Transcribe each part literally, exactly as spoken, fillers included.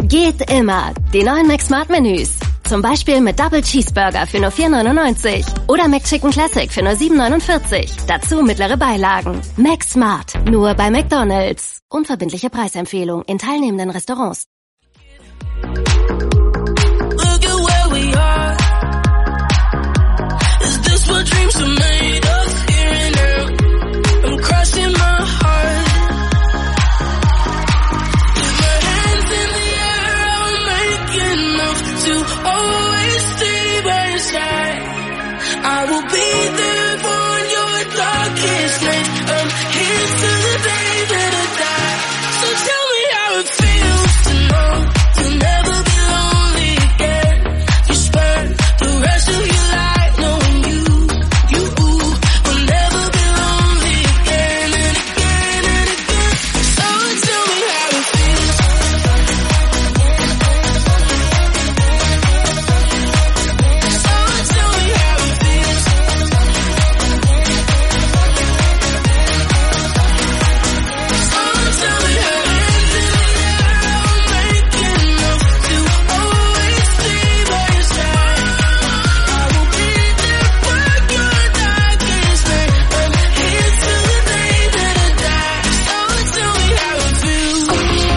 Geht immer. Die neuen McSmart-Menüs. Zum Beispiel mit Double Cheeseburger für nur vier neunundneunzig oder McChicken Classic für nur sieben neunundvierzig. Dazu mittlere Beilagen. McSmart. Nur bei McDonald's. Unverbindliche Preisempfehlung in teilnehmenden Restaurants. Look at where we are. Is this what dreams are made of? Here and now, I'm crossing my heart. With my hands in the air, I'll make enough to always stay by your side. I will be there for your darkest night. I'm here till the day that I die. So tell me how it feels to know you'll never be lonely again. You spend the rest of your life knowing you, you will never be lonely again and again and again. So tell me how it feels. So tell me how it feels. So tell me how hands in the air, I'll make enough to always stay by your side. I will be there for your darkest night. I'm here till the day that I die. So tell me how it feels.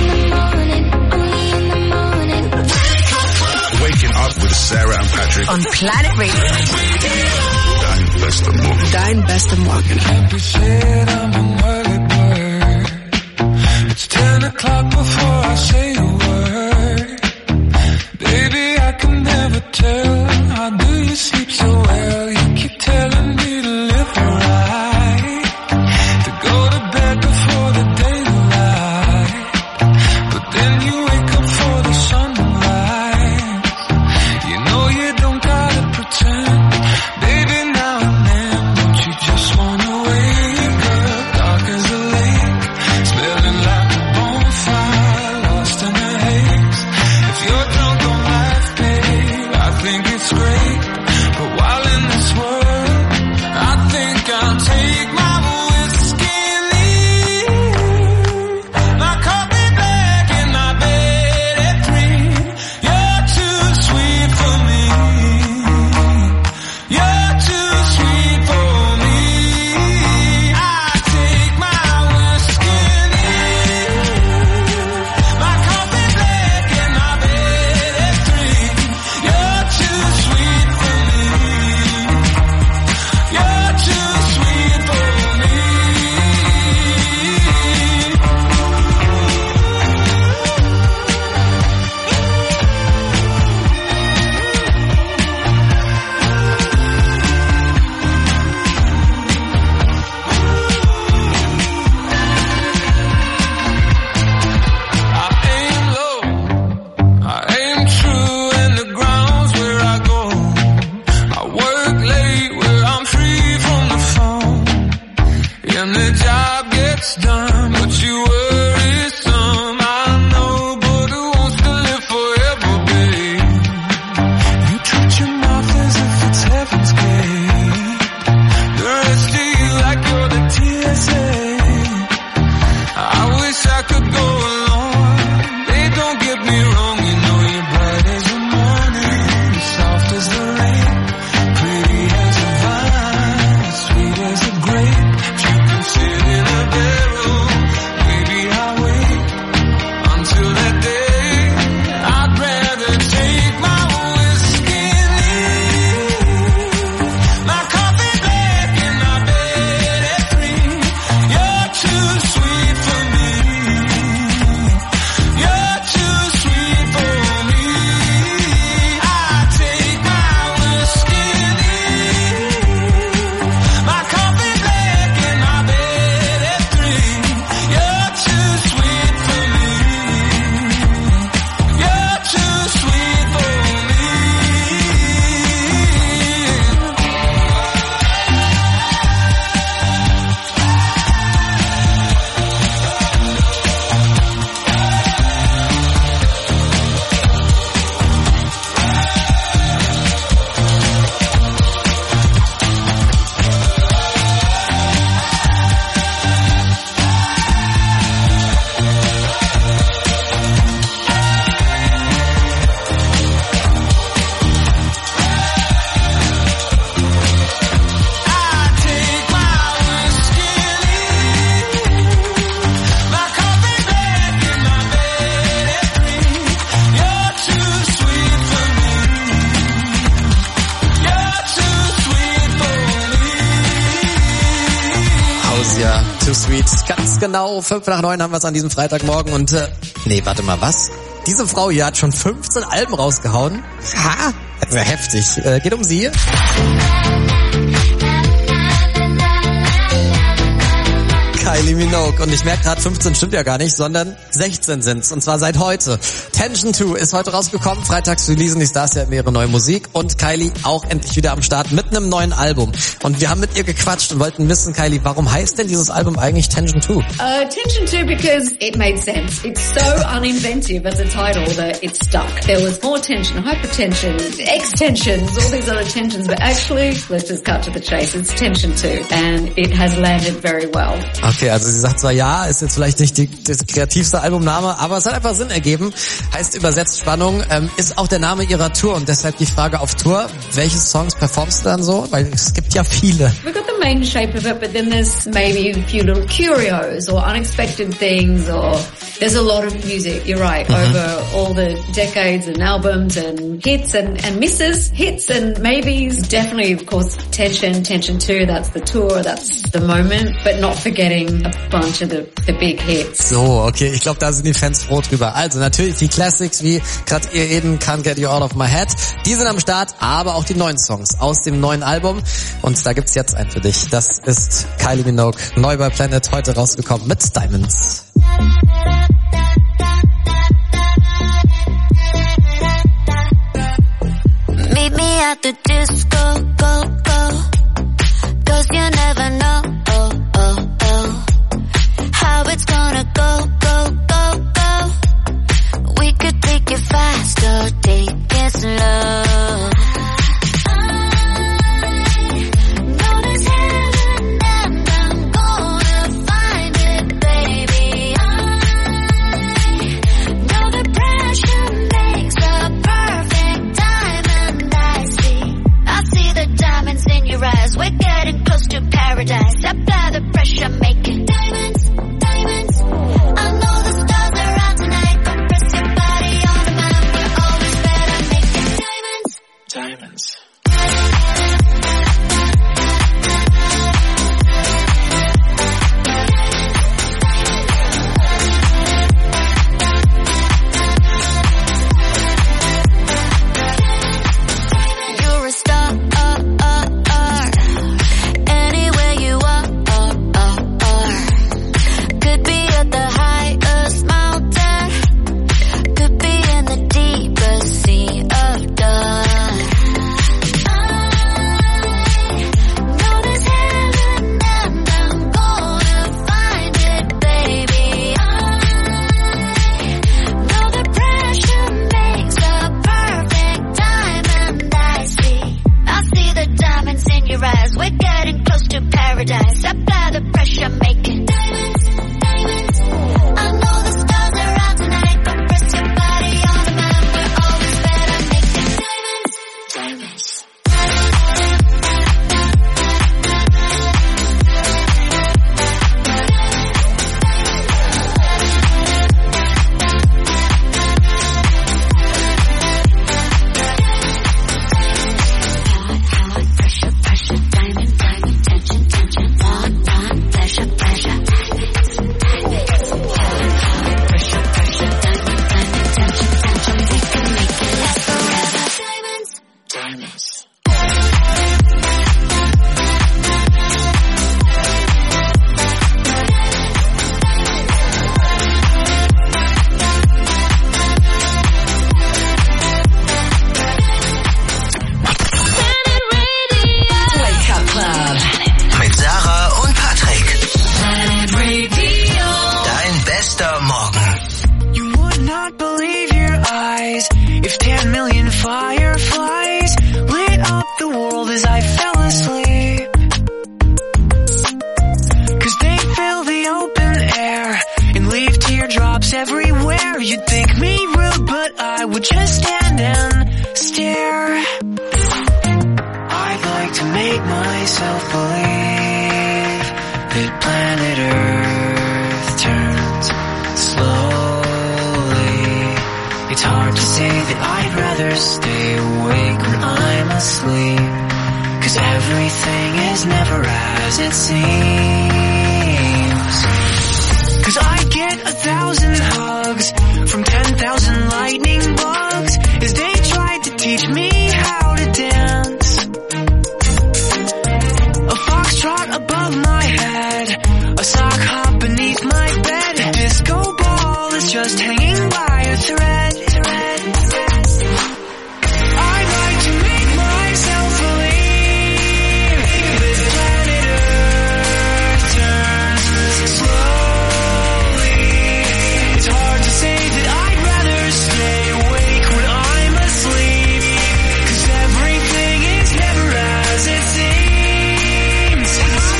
Waking up with Sarah and Patrick. On Planet Radio. Dein bester Morgen. Dein bester Morgen. Can't be said I'm an early bird. It's ten o'clock before I say a word. Baby, I can never tell. How do you sleep so well? You keep telling me to live right, to go to bed before the daylight. But then you wake up for the sunrise. You know you don't gotta pretend. Baby, now and then, don't you just wanna wake up dark as a lake, smelling like a bonfire, lost in a haze. If you're drunk on life, babe, I think it's great. But while in this world, I think I'll take my whiskey and leave. My coffee black and my bed at three. You're too sweet for me. You're too sweet for me. I take my whiskey and leave. My coffee black and my bed at three. You're too sweet for me. You're too sweet for me. I aim low, I aim true, and the ground's where I go. I work late where I'm free from the phone, and the job gets done, but you worry some. I know, but who wants to live forever, babe? You treat your mouth as if it's heaven's gate. The rest of you like you're the T S A. I wish I could go along. Babe, don't get me wrong, you know you're bright as the morning, soft as the rain, pretty as a vine, sweet as a grape. If you consider Ganz genau, fünf nach neun haben wir es an diesem Freitagmorgen und, äh, nee, warte mal, was? Diese Frau hier hat schon fünfzehn Alben rausgehauen? Ha! Sehr heftig. Äh, geht um sie. Kylie Minogue. Und ich merke gerade, fünfzehn stimmt ja gar nicht, sondern sechzehn sind's. Und zwar seit heute. Tension zwei ist heute rausgekommen. Freitags releasen die Stars ja ihre neue Musik. Und Kylie auch endlich wieder am Start mit einem neuen Album. Und wir haben mit ihr gequatscht und wollten wissen, Kylie, warum heißt denn dieses Album eigentlich Tension zwei? Uh, Tension two because it made sense. It's so uninventive as a title that it stuck. There was more tension, hypertension, extensions, all these other tensions. But actually, let's just cut to the chase. It's Tension two. And it has landed very well. Okay, also sie sagt zwar ja, ist jetzt vielleicht nicht die, das kreativste Albumname, aber es hat einfach Sinn ergeben. Heißt übersetzt Spannung, ähm, ist auch der Name ihrer Tour und deshalb die Frage auf Tour, welche Songs performst du dann so? Weil es gibt ja viele. We've got the main shape of it, but then there's maybe a few little curios or unexpected things, or there's a lot of music, you're right, mm-hmm. over all the decades and albums and hits and, and misses, hits and maybes. Definitely, of course, Tension, Tension two, that's the tour, that's the moment, but not forgetting a bunch of the, the big hits. So, okay, ich glaube, da sind die Fans froh drüber. Also natürlich die Classics wie gerade ihr eben Can't Get You Out of My Head. Die sind am Start, aber auch die neuen Songs aus dem neuen Album. Und da gibt's jetzt einen für dich. Das ist Kylie Minogue, neu bei Planet, heute rausgekommen mit Diamonds. Meet me at the disco, go, go. Cause you never know, oh, oh, oh. How it's gonna go, go, go, go. We could take it fast or take it slow. We're getting close to paradise. Apply the pressure, make it diamonds, diamonds. I know the stars are out tonight. Compress your body on the map. We're always better, make it diamonds, diamonds. You're a star. Apply the pressure, make it diamonds, diamonds. I know the stars are out tonight. Compress your body on the map. We're always better, make it diamonds, diamonds. Everything is never as it seems. 'Cause I get a thousand hugs from ten thousand lightning bugs as they tried to teach me how to dance. A foxtrot above my head, a sock hop beneath my bed, a disco ball is just hanging by a thread. I'd like to make myself believe that planet Earth turns slowly. It's hard to say that I'd rather stay awake when I'm asleep, 'cause everything is never as it seems.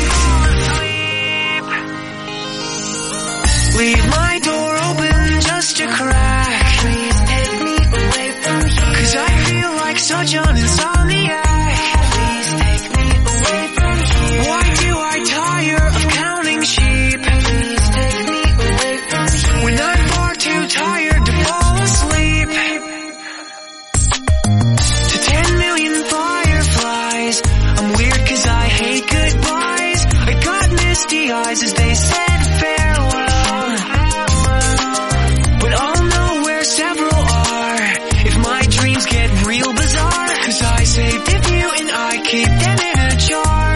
Leave my door open just a crack. Please take me away from here, 'cause I feel like such an insomniac. Please take me away from here. Why do I tire of counting sheep? Please take me away from here, when I'm far too tired to fall asleep. To ten million fireflies, I'm weird 'cause I hate goodbyes. I got misty eyes as they said farewell, but I'll know where several are if my dreams get real bizarre, 'cause I saved a few and I keep them in a jar.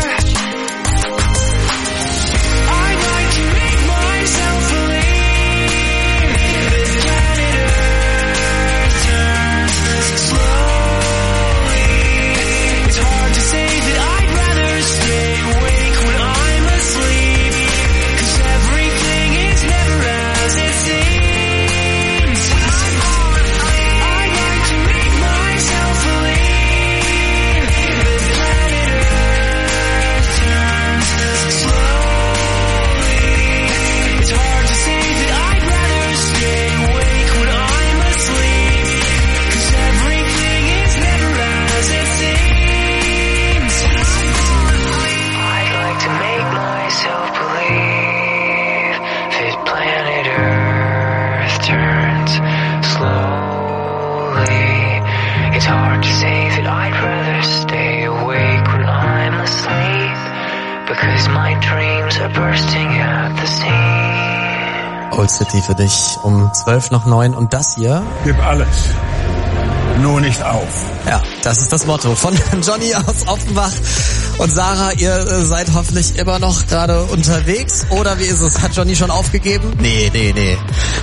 I'd like to make myself believe that planet Earth turns slowly. It's hard to say that I'd rather stay awake when I'm asleep, 'cause everything is never as it seems. I'd like to make myself believe that planet Earth turns slowly. It's hard to say that I'd rather stay awake when I'm asleep, 'cause everything is never as it seems. I'd like to make myself believe that planet Earth turns slowly. It's hard to say that I'd rather stay awake when I'm asleep, because my dreams are bursting at the seams. Old City für dich um zwölf nach neun und das hier. Gib alles. Nur nicht auf. Ja, das ist das Motto von Johnny aus Offenbach. Und Sarah, ihr äh, seid hoffentlich immer noch gerade unterwegs, oder wie ist es? Hat Johnny schon aufgegeben? Nee, nee, nee.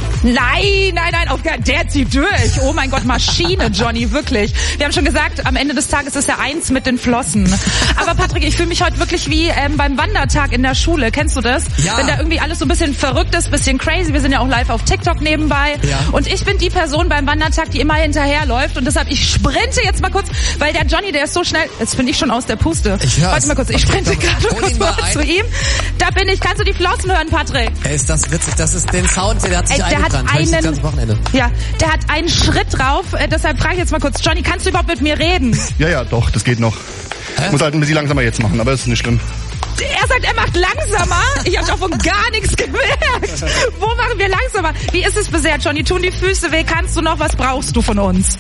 Nein, nein, nein, auf, der zieht durch. Oh mein Gott, Maschine, Johnny, wirklich. Wir haben schon gesagt, am Ende des Tages ist er eins mit den Flossen. Aber Patrick, ich fühle mich heute wirklich wie ähm, beim Wandertag in der Schule. Kennst du das? Ja. Wenn da irgendwie alles so ein bisschen verrückt ist, bisschen crazy. Wir sind ja auch live auf TikTok nebenbei. Ja. Und ich bin die Person beim Wandertag, die immer hinterherläuft. Und deshalb, ich sprinte jetzt mal kurz, weil der Johnny, der ist so schnell, jetzt bin ich schon aus der Puste. Ich hör's. Warte mal kurz, ich sprinte gerade kurz mal zu ihm. Da bin ich, kannst du die Flossen hören, Patrick? Ey, ist das witzig, das ist den Sound, der hat sich Ey, der hat eingebrannt. Hör ich das ganze Wochenende. Ja, der hat einen Schritt drauf, äh, deshalb frage ich jetzt mal kurz, Johnny, kannst du überhaupt mit mir reden? Ja, ja, doch, das geht noch. Hä? Ich muss halt ein bisschen langsamer jetzt machen, aber das ist nicht schlimm. Er sagt, er macht langsamer. Ich habe davon gar nichts gemerkt. Wo machen wir langsamer? Wie ist es bisher, Johnny? Tun die Füße weh? Kannst du noch? Was brauchst du von uns?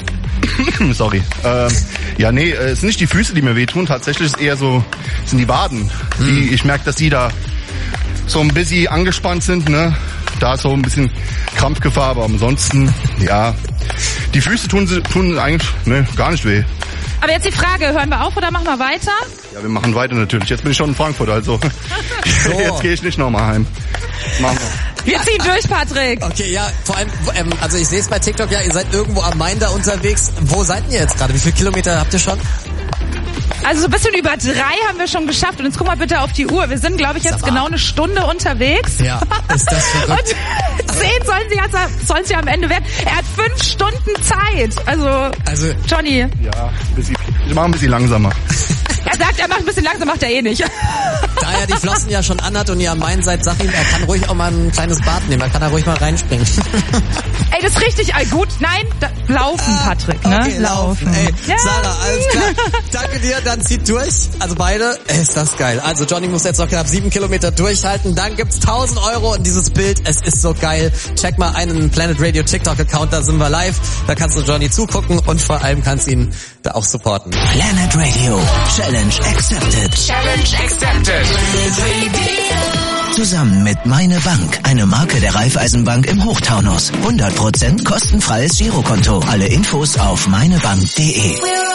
Sorry. Ähm, ja, nee, es sind nicht die Füße, die mir wehtun. Tatsächlich ist es eher so, sind die Waden. Hm. Die, ich merke, dass die da so ein bisschen angespannt sind, ne? Da ist so ein bisschen Krampfgefahr, aber ansonsten, ja, die Füße tun, tun eigentlich ne, gar nicht weh. Aber jetzt die Frage, hören wir auf oder machen wir weiter? Ja, wir machen weiter natürlich. Jetzt bin ich schon in Frankfurt, also So. jetzt gehe ich nicht nochmal heim. Machen wir. Wir ziehen durch, Patrick. Okay, ja, vor allem, ähm, also ich sehe es bei TikTok, ja, ihr seid irgendwo am Main da unterwegs. Wo seid ihr jetzt gerade? Wie viele Kilometer habt ihr schon? Also so ein bisschen über drei haben wir schon geschafft. Und jetzt guck mal bitte auf die Uhr. Wir sind, glaube ich, jetzt genau eine Stunde unterwegs. Ja, ist das verrückt. Und zehn sollen sie, also, sollen sie am Ende werden. Er hat fünf Stunden Zeit. Also, Also Johnny, Ja, ein bisschen, ich mache ein bisschen langsamer. er sagt, er macht ein bisschen langsam, macht er eh nicht. da er die Flossen ja schon anhat und ihr am Main seid, sag ihm, er kann ruhig auch mal ein kleines Bad nehmen. Er kann da ruhig mal reinspringen. Ey, das ist richtig all gut. Nein, da, laufen, Patrick, ne? Okay, laufen. Ey, Ja. Sarah, alles klar. Danke dir, dann zieht durch. Also beide. Ey, ist das geil. Also Johnny muss jetzt noch knapp sieben Kilometer durchhalten. Dann gibt's tausend Euro und dieses Bild, es ist so geil. Check mal einen Planet Radio TikTok-Account, da sind wir live. Da kannst du Johnny zugucken und vor allem kannst ihn da auch supporten. Planet Radio. Challenge accepted. Challenge accepted. Planet Radio. Zusammen mit Meine Bank, eine Marke der Raiffeisenbank im Hochtaunus. hundert Prozent kostenfreies Girokonto. Alle Infos auf meinebank punkt de.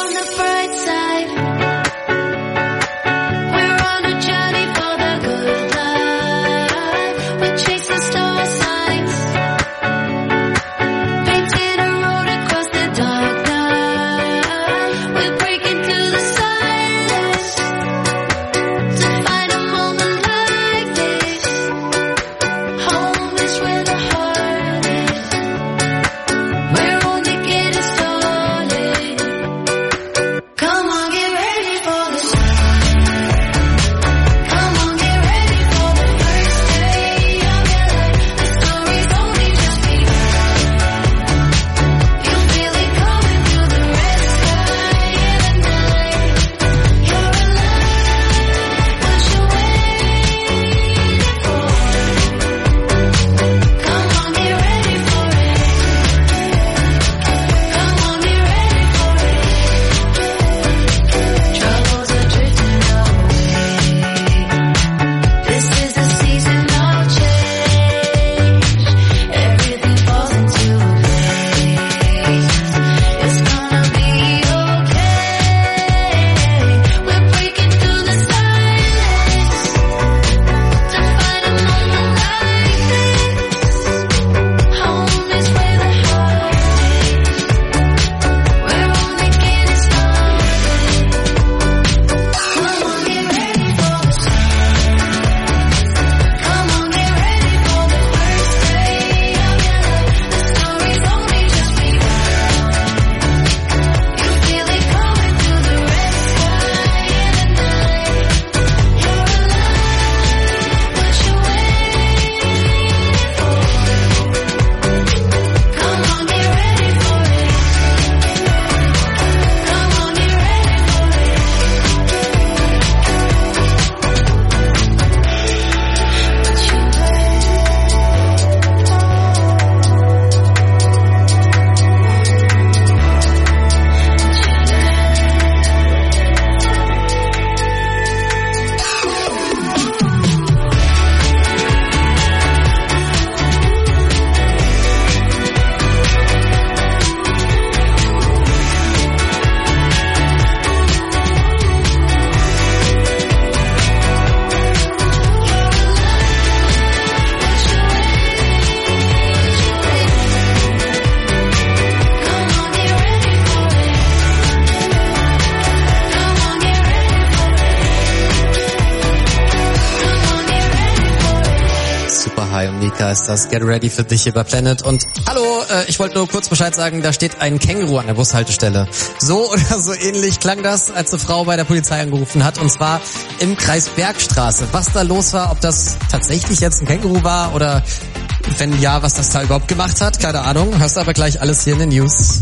Mika ist das. Get ready für dich hier bei Planet. Und hallo, äh, ich wollte nur kurz Bescheid sagen, da steht ein Känguru an der Bushaltestelle. So oder so ähnlich klang das, als eine Frau bei der Polizei angerufen hat. Und zwar im Kreis Bergstraße. Was da los war, ob das tatsächlich jetzt ein Känguru war oder wenn ja, was das da überhaupt gemacht hat, keine Ahnung. Hörst du aber gleich alles hier in den News.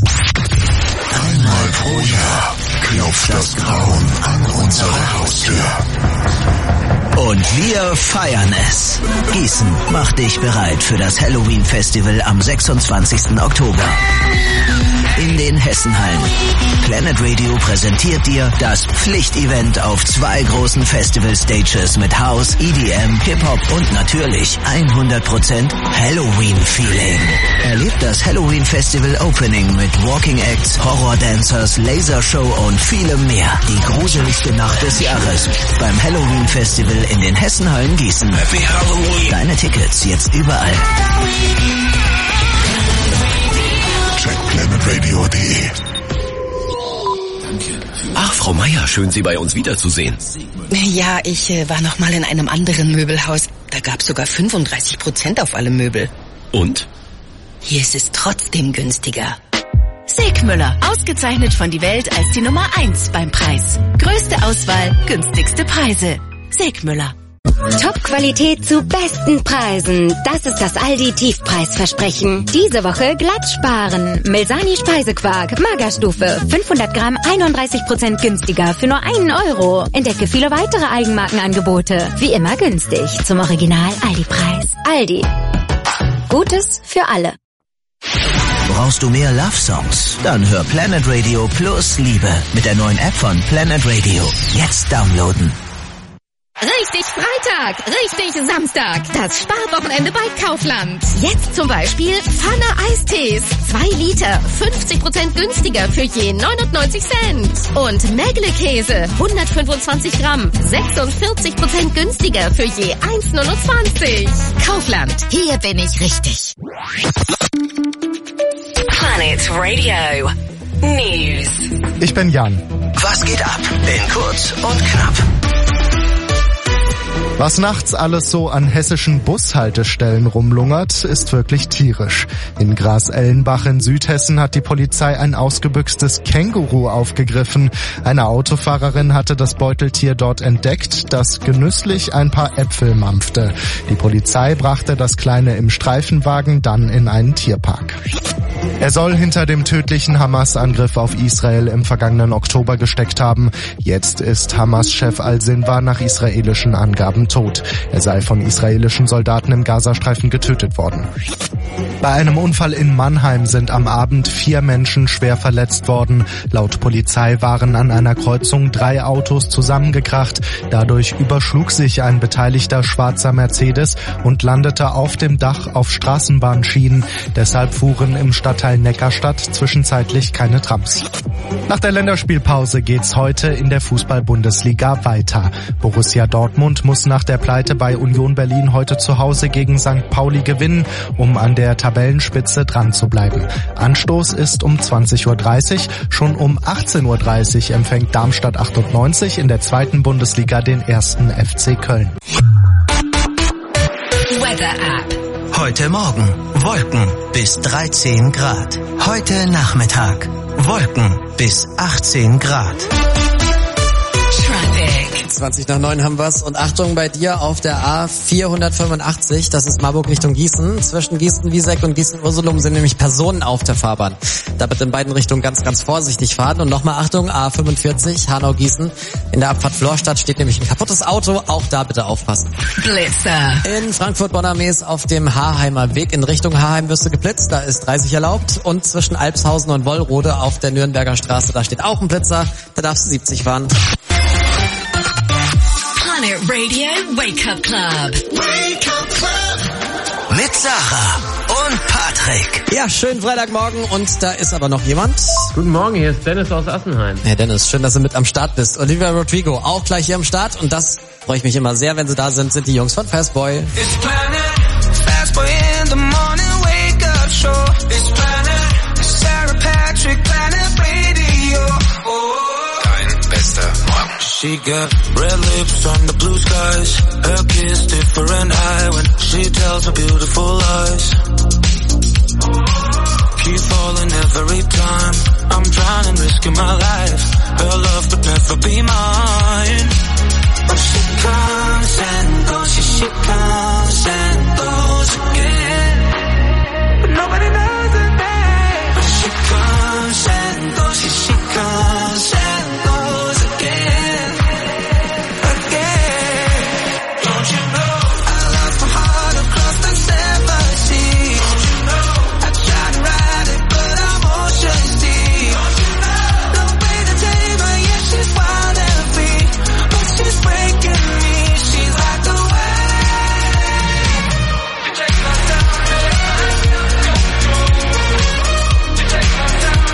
Einmal pro Jahr klopft das Grauen an unsere Haustür. Und wir feiern es. Gießen macht dich bereit für das Halloween-Festival am sechsundzwanzigsten Oktober. In den Hessenhallen. Planet Radio präsentiert dir das Pflichtevent auf zwei großen Festival-Stages mit House, E D M, Hip-Hop und natürlich hundert Prozent Halloween-Feeling. Erlebt das Halloween-Festival-Opening mit Walking Acts, Horror-Dancers, Lasershow und vielem mehr. Die gruseligste Nacht des Jahres beim Halloween-Festival in den Hessenhallen Gießen. Deine Tickets jetzt überall. Check planetradio punkt de. Ach, Frau Meier, schön, Sie bei uns wiederzusehen. Ja, ich äh, war noch mal in einem anderen Möbelhaus. Da gab's sogar fünfunddreißig Prozent auf alle Möbel. Und? Hier ist es trotzdem günstiger. Segmüller, ausgezeichnet von Die Welt als die Nummer eins beim Preis. Größte Auswahl, günstigste Preise. Segmüller. Top-Qualität zu besten Preisen. Das ist das Aldi-Tiefpreisversprechen. Diese Woche glatt sparen. Melsani Speisequark, Magerstufe, fünfhundert Gramm, einunddreißig Prozent günstiger für nur einen Euro. Entdecke viele weitere Eigenmarkenangebote. Wie immer günstig zum Original Aldi-Preis. Aldi. Gutes für alle. Brauchst du mehr Love-Songs? Dann hör Planet Radio Plus Liebe mit der neuen App von Planet Radio. Jetzt downloaden. Richtig Freitag, richtig Samstag. Das Sparwochenende bei Kaufland. Jetzt zum Beispiel Pfanne Eistees. Zwei Liter, fünfzig Prozent günstiger für je neunundneunzig Cent. Und Mägle-Käse, hundertfünfundzwanzig Gramm, sechsundvierzig Prozent günstiger für je eins neunundzwanzig. Kaufland, hier bin ich richtig. Planet Radio News. Ich bin Jan. Was geht ab in Kurz und Knapp? Was nachts alles so an hessischen Bushaltestellen rumlungert, ist wirklich tierisch. In Gras-Ellenbach in Südhessen hat die Polizei ein ausgebüxtes Känguru aufgegriffen. Eine Autofahrerin hatte das Beuteltier dort entdeckt, das genüsslich ein paar Äpfel mampfte. Die Polizei brachte das Kleine im Streifenwagen dann in einen Tierpark. Er soll hinter dem tödlichen Hamas-Angriff auf Israel im vergangenen Oktober gesteckt haben. Jetzt ist Hamas-Chef Al-Sinwar nach israelischen Angaben tot. Er sei von israelischen Soldaten im Gazastreifen getötet worden. Bei einem Unfall in Mannheim sind am Abend vier Menschen schwer verletzt worden. Laut Polizei waren an einer Kreuzung drei Autos zusammengekracht. Dadurch überschlug sich ein beteiligter schwarzer Mercedes und landete auf dem Dach auf Straßenbahnschienen. Deshalb fuhren im Stadtteil Neckarstadt zwischenzeitlich keine Trams. Nach der Länderspielpause geht's heute in der Fußball-Bundesliga weiter. Borussia Dortmund muss nach der Pleite bei Union Berlin heute zu Hause gegen Sankt Pauli gewinnen, um an der Tabellenspitze dran zu bleiben. Anstoß ist um zwanzig Uhr dreißig. Schon um achtzehn Uhr dreißig empfängt Darmstadt achtundneunzig in der zweiten Bundesliga den ersten F C Köln. Weather App. Heute Morgen Wolken bis dreizehn Grad. Heute Nachmittag Wolken bis achtzehn Grad. zwanzig nach neun haben wir's. Und Achtung bei dir auf der A vierhundertfünfundachtzig, das ist Marburg Richtung Gießen. Zwischen Gießen-Wieseck und Gießen-Ursulum sind nämlich Personen auf der Fahrbahn. Da bitte in beiden Richtungen ganz, ganz vorsichtig fahren. Und nochmal Achtung, A fünfundvierzig, Hanau-Gießen. In der Abfahrt Florstadt steht nämlich ein kaputtes Auto. Auch da bitte aufpassen. Blitzer. In Frankfurt-Bonnermees auf dem Haarheimer Weg in Richtung Haarheim wirst du geblitzt. Da ist dreißig erlaubt. Und zwischen Alpshausen und Wollrode auf der Nürnberger Straße, da steht auch ein Blitzer. Da darfst du siebzig fahren. Planet Radio Wake Up Club. Wake Up Club. Mit Sarah und Patrick. Ja, schönen Freitagmorgen und da ist aber noch jemand. Guten Morgen, hier ist Dennis aus Assenheim. Ja, Dennis, schön, dass du mit am Start bist. Olivia Rodrigo auch gleich hier am Start und das freue ich mich immer sehr, wenn sie da sind, sind die Jungs von Fastboy. It's Planet, Fastboy in the morning wake up show. It's Planet, Sarah Patrick, Planet Radio. Oh. Dein bester Morgen. She got red lips on the blue skies. Her kiss different eye when she tells her beautiful lies. Keep falling every time. I'm drowning, risking my life. Her love could never be mine. But she comes and goes, she, she comes and goes again. But nobody knows her name. But she comes and goes, she, she comes and goes again. Again. Don't you know I lost my heart across the seven seas? Don't you know I tried to ride it, but I'm ocean deep. Don't you know no way to tame her, yeah, she's wild and free. But she's breaking me, she's like the wave. You take my time, you take my time,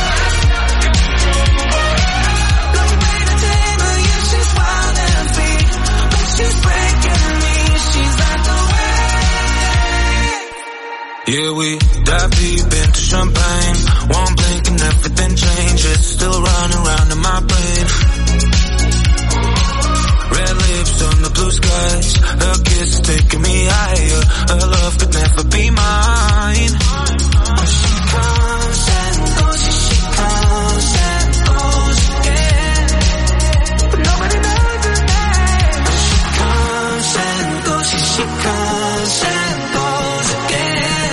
no way to tame her, yeah, she's wild and free. But she's breaking me, she's like the wave. Yeah, we dive deep into champagne. One blink and everything changes. Still running around in my brain. Red lips on the blue skies. Her kiss taking me higher. Her love could never be mine. But she comes and goes, yeah, she comes and goes again. But nobody knows her name. But she comes and goes, yeah, she comes and goes again.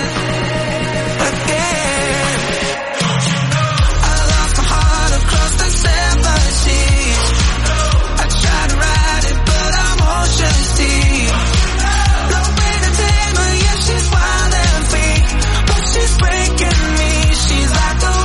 Again. I lost my heart across the seven seas. I tried to ride it, but I'm ocean deep. No way to tame her, yeah, she's wild and free. But she's breaking me, she's like the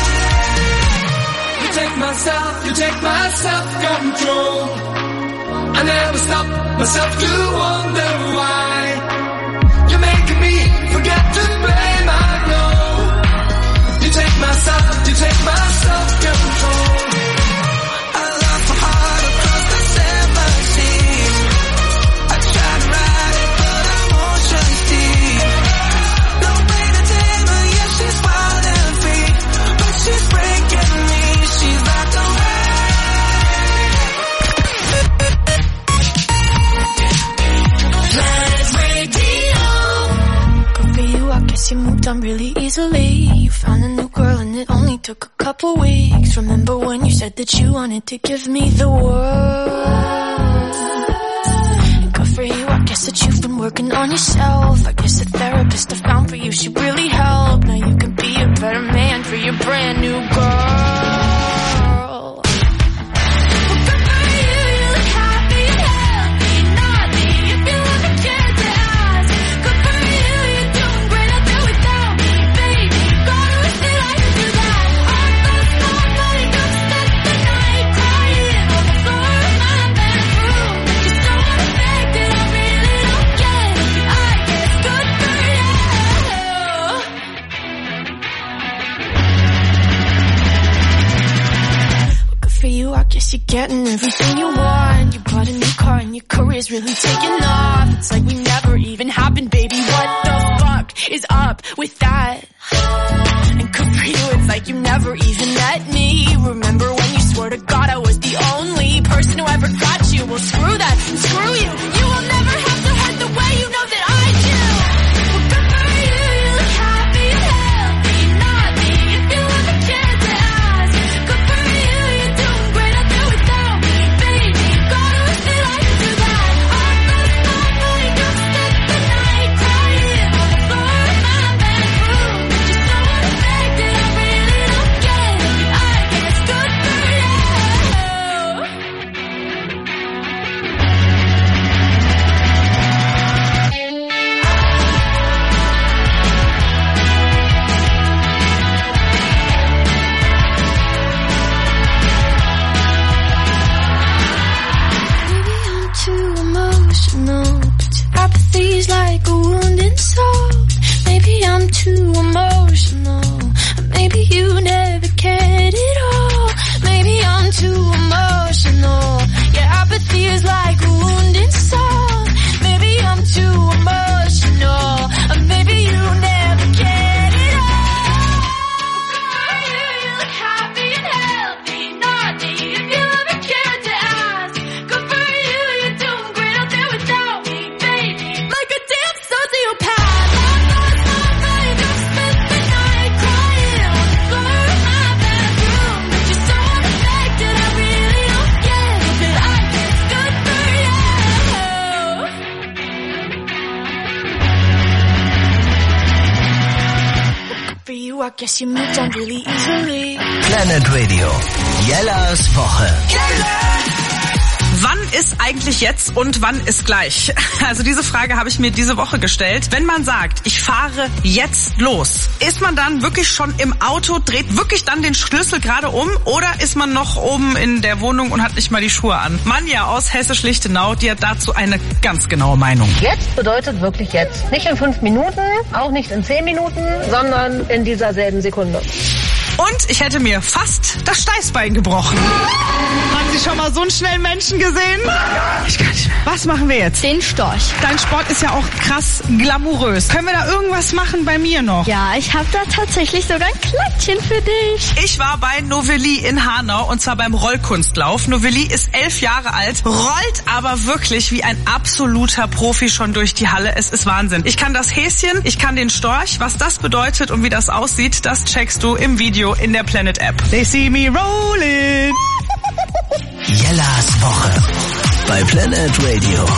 wave. You take my self, you take my self-control. I never stop myself to wonder why you're making me forget to blame. I know you take my side, you take my self-control. I love for hard across the seven seas. I try to ride it, but emotions deep. No way to tame her, yeah, she's wild and free, but she's breaking me. She's like the you moved on really easily. You found a new girl and it only took a couple weeks. Remember when you said that you wanted to give me the world? And good for you, I guess that you've been working on yourself. I guess the therapist I found for you should really help. Now you can be a better man for your brand new girl. I guess you're getting everything you want. You bought a new car and your career's really taking off. It's like we never even happened, baby. What the fuck is up with that? And good for you, it's like you never even met me. Remember when you swore to God I was the only person who ever got you? Well, screw that, screw you. You will never have to hurt the way you know that I do. Well, good for you, you look happy and healthy. Not me, if you ever cared to ask. Good for you, you're doing great out there without me, baby. Gotta wish that I could do that. I'm not somebody who spent the night crying on the floor of my bedroom. Just so unaffected, I really don't get it. I guess good for you. Too emotional, but your apathy's like a wounded soul. Maybe I'm too emotional, maybe you never cared at all. Maybe I'm too emotional, your apathy is like a wounded soul. Maybe I'm too emotional, maybe you never cared at all. You, you look happy and healthy, not me, if you ever cared to ask. Good for you, you're doing great out there without me, baby. Like a damn sociopath. I'm not somebody who spent the night crying on the floor of my bedroom. But you're so unaffected, I really don't get it. But I guess good for you. Good for you, I guess you moved on really easily. Planet Radio. Jellas Woche. Wann ist eigentlich jetzt und wann ist gleich? Also diese Frage habe ich mir diese Woche gestellt. Wenn man sagt, ich fahre jetzt los, ist man dann wirklich schon im Auto, dreht wirklich dann den Schlüssel gerade um oder ist man noch oben in der Wohnung und hat nicht mal die Schuhe an? Manja aus Hessisch-Lichtenau, die hat dazu eine ganz genaue Meinung. Jetzt bedeutet wirklich jetzt. Nicht in fünf Minuten, auch nicht in zehn Minuten, sondern in dieser selben Sekunde. Und ich hätte mir fast das Steißbein gebrochen. Haben Sie schon mal so einen schnellen Menschen gesehen? Ich kann nicht mehr. Was machen wir jetzt? Den Storch. Dein Sport ist ja auch krass glamourös. Können wir da irgendwas machen bei mir noch? Ja, ich habe da tatsächlich sogar ein Kleidchen für dich. Ich war bei Novelli in Hanau und zwar beim Rollkunstlauf. Novelli ist elf Jahre alt, rollt aber wirklich wie ein absoluter Profi schon durch die Halle. Es ist Wahnsinn. Ich kann das Häschen, ich kann den Storch. Was das bedeutet und wie das aussieht, das checkst du im Video in der Planet App. They see me rolling. Jellas Woche bei Planet Radio.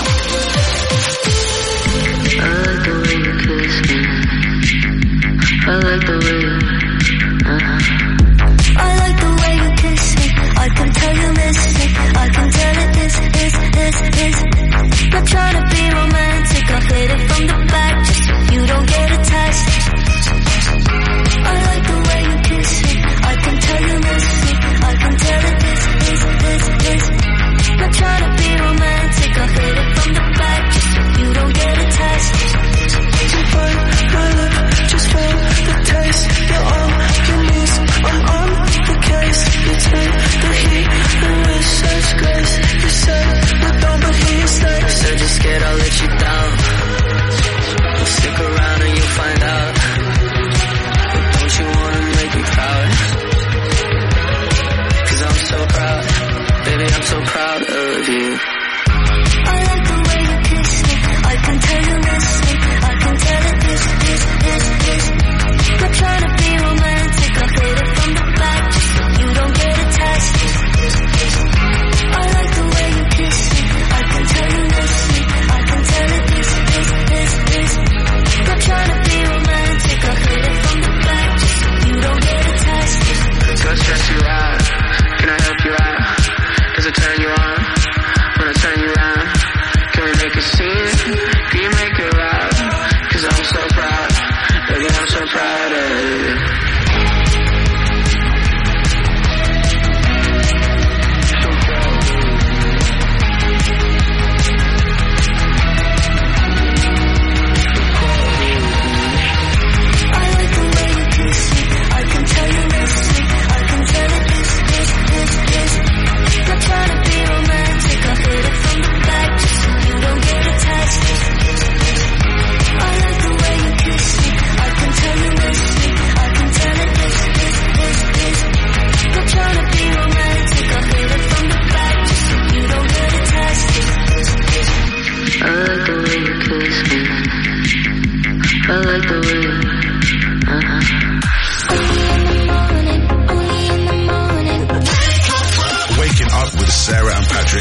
I like the way you uh-huh. I like the way you kiss me. I can tell you miss me. I can tell it is, is, is, is. Not trying to be romantic. I'll hit it from the back just so you don't get attached. I like the way you kiss me. I can tell you miss me. I can tell it is, is, is, is. Not trying to be romantic.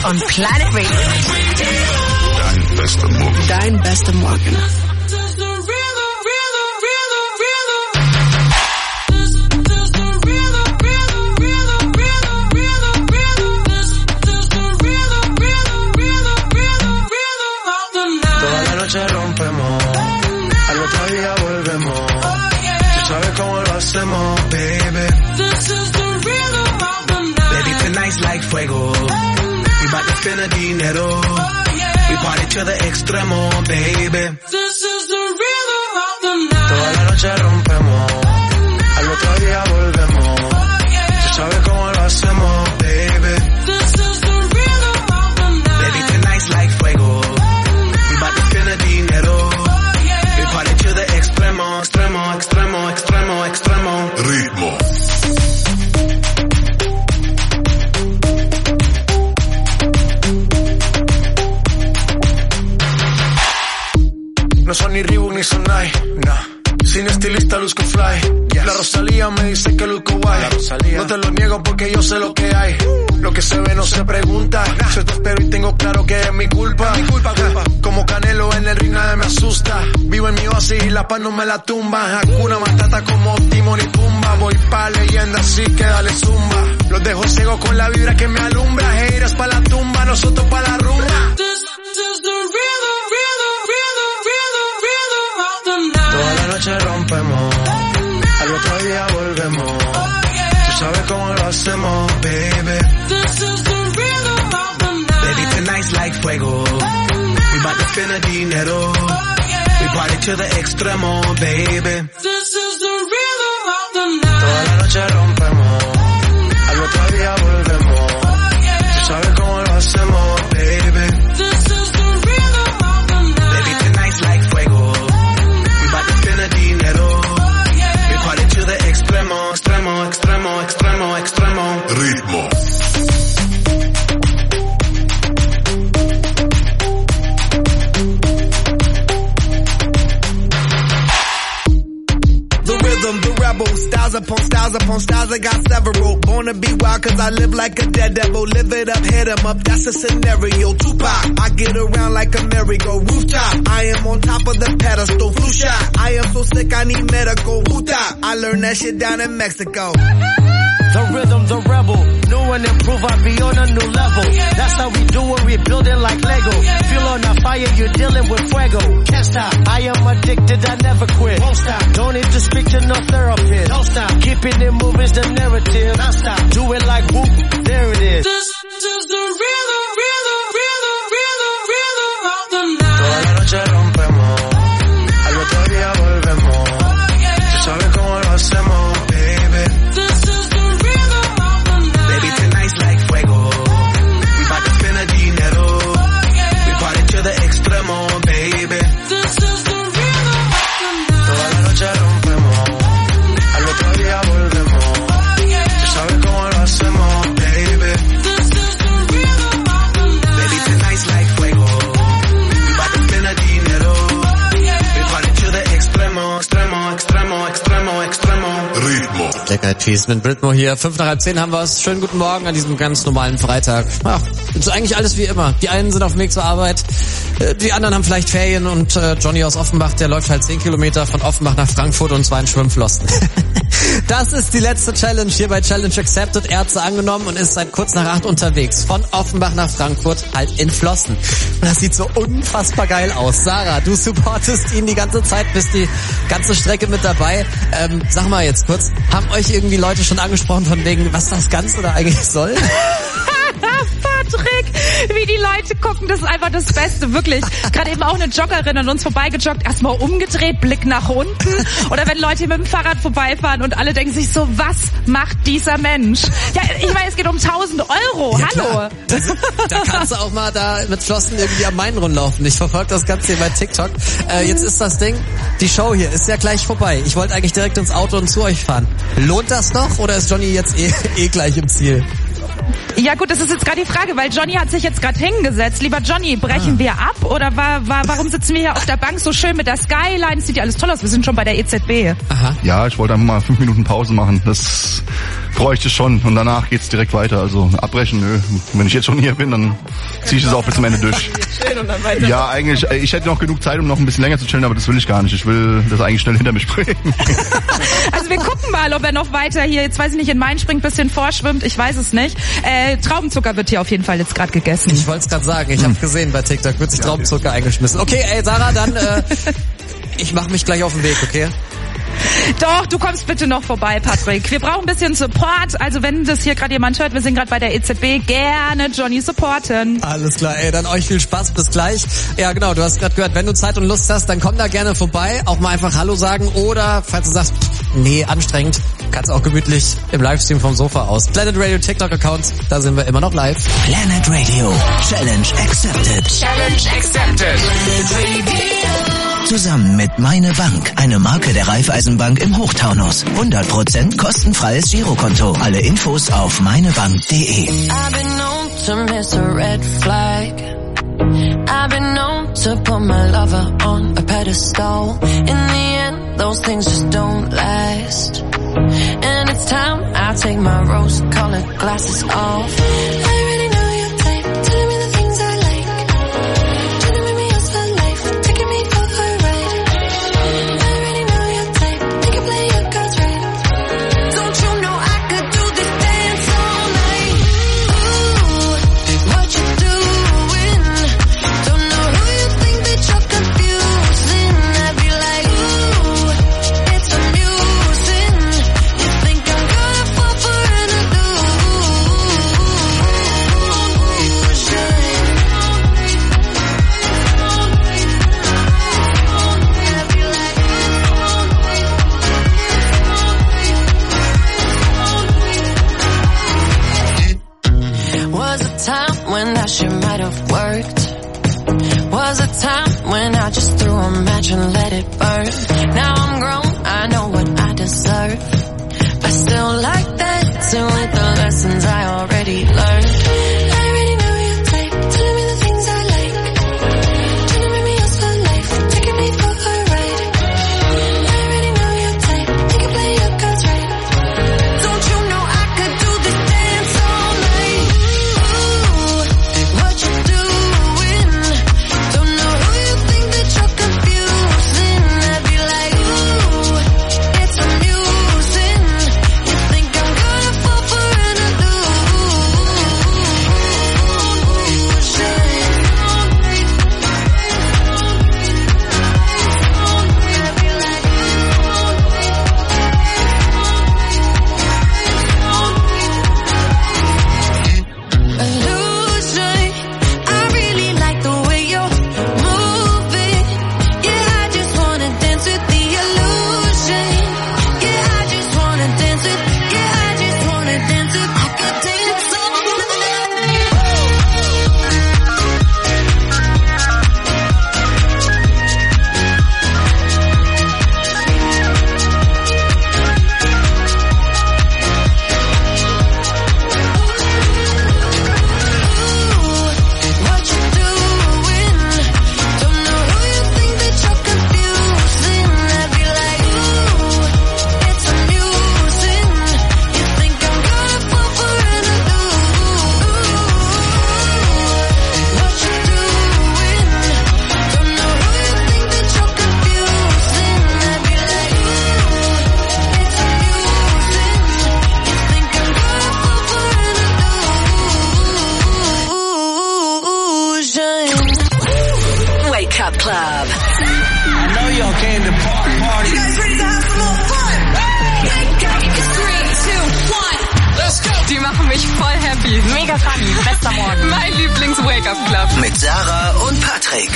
on Planet Radio. Dein bester Morgen. Dein bester Morgen. Toda la noche rompemos, al otro día volvemos. Tú sabes cómo lo hacemos, baby. Baby, tonight's like fuego. We bout to finna dinero. We party to the extremo, baby. Toda la noche rompemos, al otro día volvemos. Tú sabes cómo lo hacemos, baby. Baby, tonight's like fuego. We bout to finna dinero. We party to the extremo, extremo, extremo, extremo, extremo. Ritmo. No son ni Reebok ni Sonai, nah. Sin estilista luzco fly. Yes. La Rosalía me dice que luzco guay. No te lo niego porque yo sé lo que hay. Lo que se ve no se pregunta. Nah. Yo te espero y tengo claro que es mi culpa. Es mi culpa, culpa. Como Canelo en el ring nada me asusta. Vivo en mi oasis y la paz no me la tumba. Hakuna Matata como Timon y Pumba. Voy pa' leyenda así que dale zumba. Los dejo ciegos con la vibra que me alumbra. Haters pa' la tumba, nosotros pa' la rumba. Toda la noche rompemos, al otro día volvemos. Tú sabes cómo lo hacemos, baby. Baby, tonight's like fuego. We bout to finna dinero. We party to the extremo, baby. Toda la noche rompemos, al otro día volvemos. Tú sabes cómo lo hacemos, baby. Baby, tonight's like fuego. Dinero. We party to the extremo, extremo, extremo, extremo, extremo. Ritmo. The rhythm, the rebel, styles upon styles upon styles, I got several. Born to be wild cause I live like a dead devil. Live it up, hit 'em up, that's a scenario. Tupac, I get around like a merry-go rooftop. I am on top of the pedestal, flu shot. I am so sick I need medical. Hootah, I learned that shit down in Mexico. The rhythm, the rebel, new and improve, I be on a new level. That's how we do it, we building like Lego. Feel on a fire, you're dealing with fuego. Can't stop, I am addicted, I never quit. Won't stop, don't need to speak to no therapist. Don't stop, keeping it moving's the narrative. Don't stop, do it like whoop, there it is. This is the rhythm, rhythm, rhythm, rhythm, rhythm of the night. Toda la noche rompemos, al otro día volvemos. Tú sabes cómo lo hacemos, baby. This is the rhythm of the night. Baby, tonight's like fuego. We bout to finna dinero. We party to the extremo, baby. This is the rhythm of the night. Toda la noche rompemos, al otro día volvemos. Tú sabes cómo lo hacemos, baby. This is the rhythm of the night. Baby, tonight's like fuego. We bout to finna dinero. We party to the extremo, extremo, extremo, extremo, extremo. Ritmo. Black Eyed Peas mit Ritmo hier. Fünf nach halb zehn haben wir's. Schönen guten Morgen an diesem ganz normalen Freitag. Ja, ist eigentlich alles wie immer. Die einen sind auf dem Weg zur Arbeit, die anderen haben vielleicht Ferien und äh, Johnny aus Offenbach, der läuft halt zehn Kilometer von Offenbach nach Frankfurt und zwar in Schwimmflossen. Das ist die letzte Challenge hier bei Challenge Accepted. Er hat sie angenommen und ist seit kurz nach acht unterwegs. Von Offenbach nach Frankfurt, halt in Flossen. Und das sieht so unfassbar geil aus. Sarah, du supportest ihn die ganze Zeit, bist die ganze Strecke mit dabei. Ähm, sag mal jetzt kurz, haben euch irgendwie Leute schon angesprochen von wegen, was das Ganze da eigentlich soll? Patrick, wie die Leute gucken, das ist einfach das Beste, wirklich. Gerade eben auch eine Joggerin an uns vorbeigejoggt, erstmal umgedreht, Blick nach unten. Oder wenn Leute mit dem Fahrrad vorbeifahren und alle denken sich so, was macht dieser Mensch? Ja, ich meine, es geht um tausend Euro, ja, hallo. Da, da kannst du auch mal da mit Flossen irgendwie am Main rumlaufen. Ich verfolge das Ganze hier bei TikTok. Äh, jetzt ist das Ding, die Show hier ist ja gleich vorbei. Ich wollte eigentlich direkt ins Auto und zu euch fahren. Lohnt das noch oder ist Johnny jetzt eh, eh gleich im Ziel? Ja gut, das ist jetzt gerade die Frage, weil Johnny hat sich jetzt gerade hingesetzt. Lieber Johnny, brechen ah. wir ab oder war, war, warum sitzen wir hier auf der Bank so schön mit der Skyline? Es sieht ja alles toll aus, wir sind schon bei der E Z B. Aha. Ja, ich wollte einfach mal fünf Minuten Pause machen. Das bräuchte ich schon. Und danach geht's direkt weiter. Also abbrechen, nö. Wenn ich jetzt schon hier bin, dann ziehe ich es auch bis zum Ende durch. Ja, eigentlich, ich hätte noch genug Zeit, um noch ein bisschen länger zu chillen, aber das will ich gar nicht. Ich will das eigentlich schnell hinter mich bringen. Also wir gucken mal, ob er noch weiter hier, jetzt weiß ich nicht, in Main springt, bisschen vorschwimmt, ich weiß es nicht. Äh, Traubenzucker wird hier auf jeden Fall jetzt gerade gegessen. Ich wollte es gerade sagen, ich hm. habe gesehen, bei TikTok wird sich ja, Traubenzucker okay. eingeschmissen. Okay, ey Sarah, dann äh, ich mache mich gleich auf den Weg, okay? Doch, du kommst bitte noch vorbei, Patrick. Wir brauchen ein bisschen Support. Also wenn das hier gerade jemand hört, wir sind gerade bei der E Z B, gerne Johnny supporten. Alles klar, ey, dann euch viel Spaß, bis gleich. Ja genau, du hast gerade gehört, wenn du Zeit und Lust hast, dann komm da gerne vorbei. Auch mal einfach Hallo sagen oder, falls du sagst, nee, anstrengend, kannst auch gemütlich im Livestream vom Sofa aus. Planet Radio TikTok-Account, da sind wir immer noch live. Planet Radio, Challenge accepted. Challenge accepted. Planet Radio. Zusammen mit Meine Bank, eine Marke der Raiffeisenbank im Hochtaunus. hundert Prozent kostenfreies Girokonto. Alle Infos auf meinebank punkt de. I've been known to miss a red flag. I've been known to put my lover on a pedestal. In the end, those things just don't last. And it's time I take my rose-colored glasses off. I already know your type, telling me the things I like. Trying to make me yours for life, taking me for a ride. I already know your type, you can play your cards right. Don't you know I could do this dance all night? Ooh, what you doing? Don't know who you think that you're confusing. I'd be like, ooh, it's amusing. You think I'm gonna fall for an Was a time when that shit might have worked. Was a time when I just threw a match and let it burn. Now I'm grown, I know what I deserve. But still like that, to with the lessons I already learned. I already know your type, telling me the things I like. Trying to make me yours for life, taking me for a ride. I already know your type, you can play your cards right. Don't you know I could do this dance all night? Ooh, what you doing? Don't know who you think that you're confusing. I'd be like, ooh, it's amusing. You think I'm gonna fall for an illusion. I really like the way you're moving. Yeah, I just wanna dance with the illusion. Yeah, I just wanna dance with. Yeah, I just wanna dance with. I could dance all what you doing? Don't know who you think that you're confusing. I'd be like, ooh, it's amusing. You think I'm gonna fall for an what you doing? Don't know who you think that you're confusing. I'd be like, ooh, it's amusing. You think I'm gonna fall for an illusion. Wake Up Club. I know y'all came to party. party. You guys ready to have some more fun? Three, two, one. Let's go. Die machen mich voll happy. Mega funny. Bester Morgen. Mein Lieblings-Wake-Up-Club. Mit Sarah und Patrick.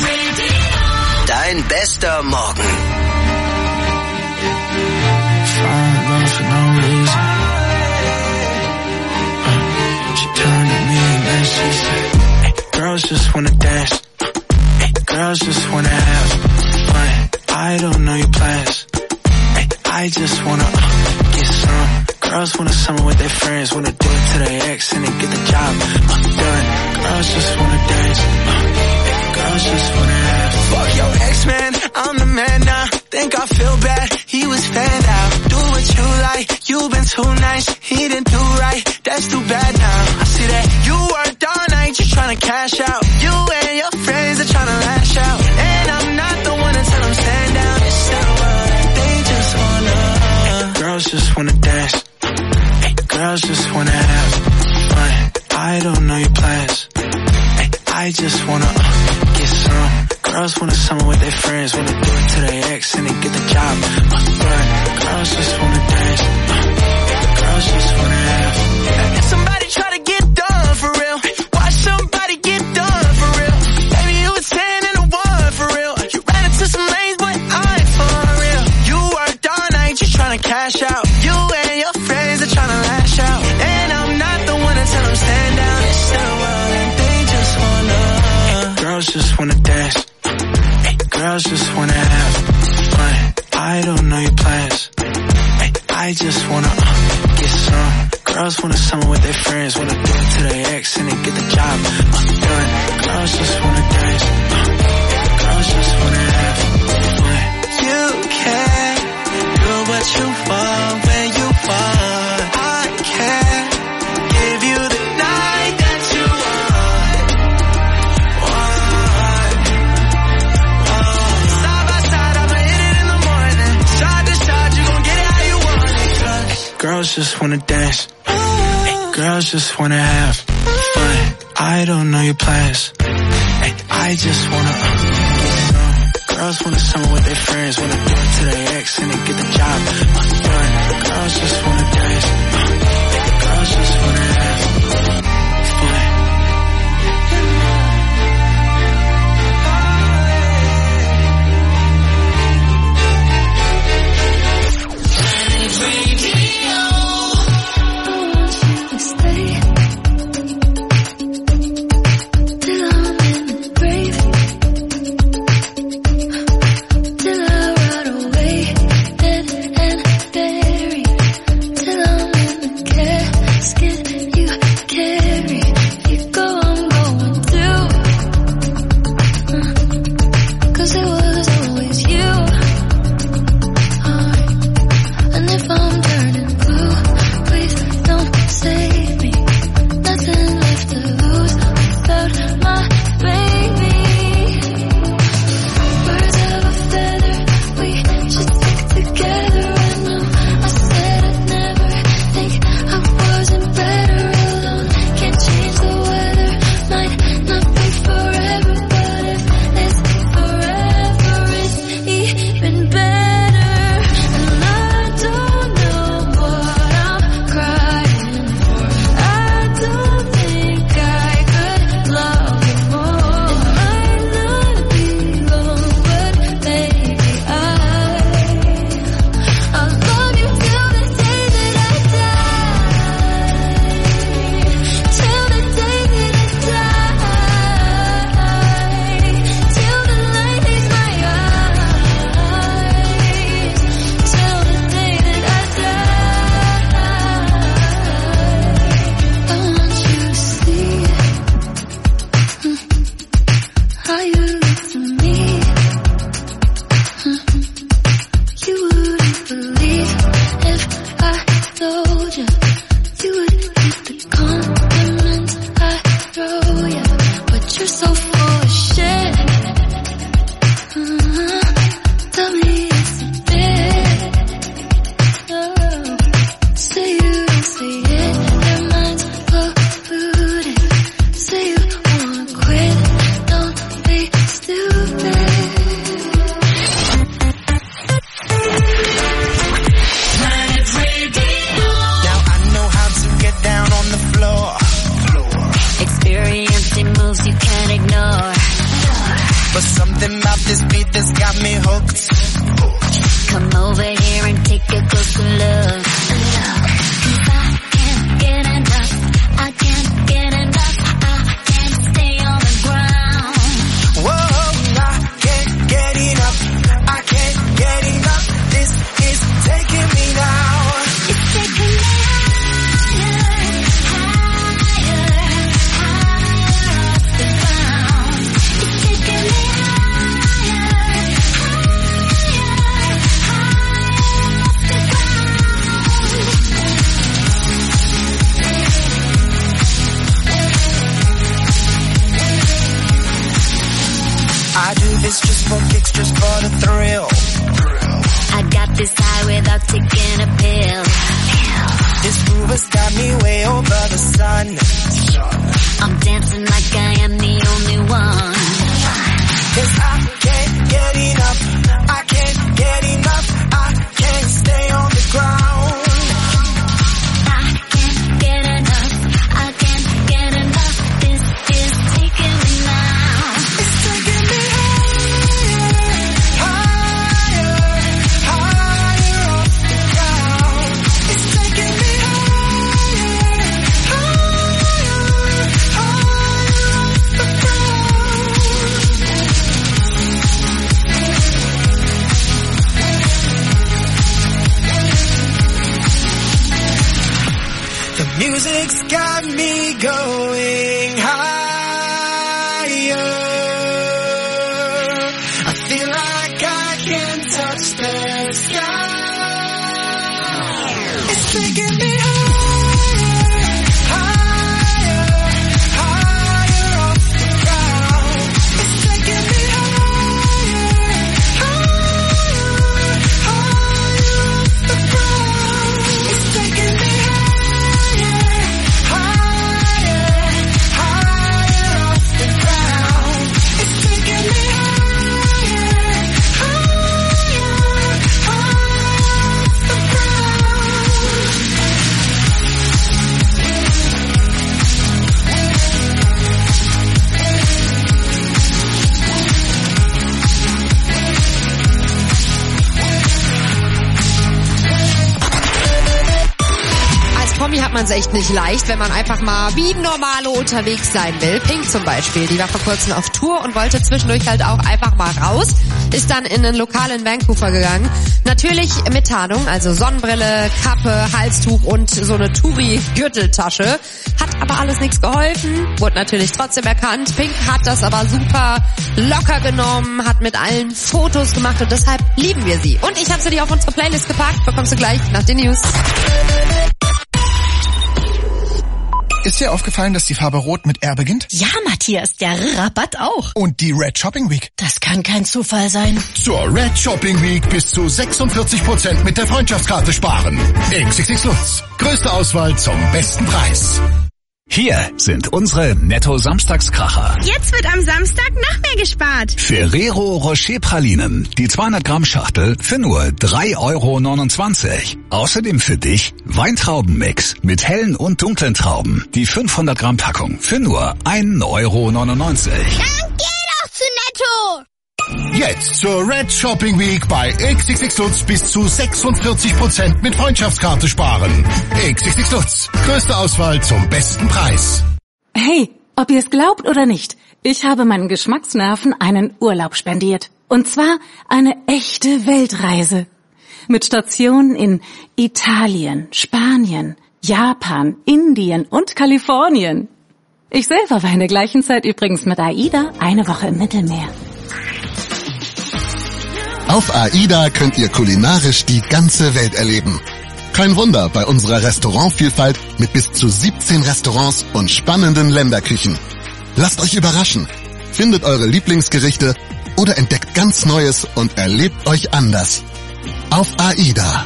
Dein bester Morgen. Falling in love for no reason. Uh, she turned to me and then she said, hey, girls just wanna dance. Hey, girls just wanna have fun. I don't know your plans. Hey, I just wanna uh, get some. Girls wanna summer with their friends, wanna do it to their ex and then get the job uh, done. Girls just wanna dance. Uh, hey, girls just wanna have. Fuck your ex, man, I'm the man now. think I feel bad, he was fanned out. Do what you like, you've been too nice, he didn't do right, that's too bad now. I see that you worked all night, just trying to cash out. You and your friends are trying to lash out, and I'm not the one to tell them stand down. It's the world, they just wanna. Hey, girls just wanna dance. Hey, girls just wanna have fun. I don't know your plans. Hey, I just wanna uh, get some. Girls wanna summer with their friends, wanna do it to their ex and then get the job uh, done. Girls just wanna dance. Uh, girls just wanna have. If somebody try to get done for real, watch somebody get done for real. Baby, you a ten and a one for real. You ran into some lanes, but I ain't for real. You worked all night, just trying to cash out. You and your friends are trying to lash out, and I'm not the one to tell them stand down. It's the world and they just wanna. Hey, girls just wanna dance. Hey, girls just wanna have fun. I don't know your plans. Hey, I just wanna uh, get some. Girls wanna summer with their friends, wanna do it to their ex and then get the job uh, done. Girls just wanna dance. Uh, girls just wanna have fun. You can do what you want when you want. I can give you the night that you want. Want. Want. Side by side, I'ma hit it in the morning. Side to side, you gon' get it how you want it. 'Cause girls just wanna dance. Hey, girls just wanna have fun. I don't know your plans. Hey, I just wanna uh, get some. Girls wanna summer with their friends, wanna do it to their ex and then get the job uh, done. Girls just wanna dance. Uh, girls just wanna have fun. Till I just for the thrill. I got this high without taking a pill. This groove has got me way over the sun. I'm dancing like I am the only one. Cause I can't get enough, I can't get enough, I can't stay on the ground. I can't get enough, I can't get enough, this is taking me now. It's taking me higher, higher, higher off the ground. It's taking me higher, higher, higher off the ground. The music's got me going higher. I feel like I can touch the sky. It's taking me higher, higher, higher off the ground. It's taking me higher, higher, higher off the ground. It's taking me higher, higher, higher off the ground. It's taking me higher, higher, higher off the Als Promi hat man es echt nicht leicht, wenn man einfach mal wie Normalo unterwegs sein will. Pink zum Beispiel, die war vor kurzem auf Tour und wollte zwischendurch halt auch einfach mal raus. Ist dann in ein Lokal in Vancouver gegangen. Natürlich mit Tarnung, also Sonnenbrille, Kappe, Halstuch und so eine Touri-Gürteltasche. Hat aber alles nichts geholfen, wurde natürlich trotzdem erkannt. Pink hat das aber super locker genommen, hat mit allen Fotos gemacht und deshalb lieben wir sie. Und ich habe sie dir auf unsere Playlist gepackt, bekommst du gleich nach den News. Ist dir aufgefallen, dass die Farbe Rot mit R beginnt? Ja, Matthias, der Rabatt auch. Und die Red Shopping Week? Das kann kein Zufall sein. Zur Red Shopping Week bis zu sechsundvierzig Prozent mit der Freundschaftskarte sparen. X X X Lutz. Größte Auswahl zum besten Preis. Hier sind unsere Netto-Samstagskracher. Jetzt wird am Samstag noch mehr gespart. Ferrero Rocher Pralinen, die zweihundert Gramm Schachtel für nur drei Euro neunundzwanzig. Außerdem für dich Weintraubenmix mit hellen und dunklen Trauben, die fünfhundert Gramm Packung für nur ein Euro neunundneunzig. Dann geh doch zu Netto! Jetzt zur Red Shopping Week bei X X X Lutz bis zu sechsundvierzig Prozent mit Freundschaftskarte sparen. X X X Lutz. Größte Auswahl zum besten Preis. Hey, ob ihr es glaubt oder nicht, ich habe meinen Geschmacksnerven einen Urlaub spendiert. Und zwar eine echte Weltreise. Mit Stationen in Italien, Spanien, Japan, Indien und Kalifornien. Ich selber war in der gleichen Zeit übrigens mit AIDA eine Woche im Mittelmeer. Auf AIDA könnt ihr kulinarisch die ganze Welt erleben. Kein Wunder bei unserer Restaurantvielfalt mit bis zu siebzehn Restaurants und spannenden Länderküchen. Lasst euch überraschen, findet eure Lieblingsgerichte oder entdeckt ganz Neues und erlebt euch anders. Auf AIDA.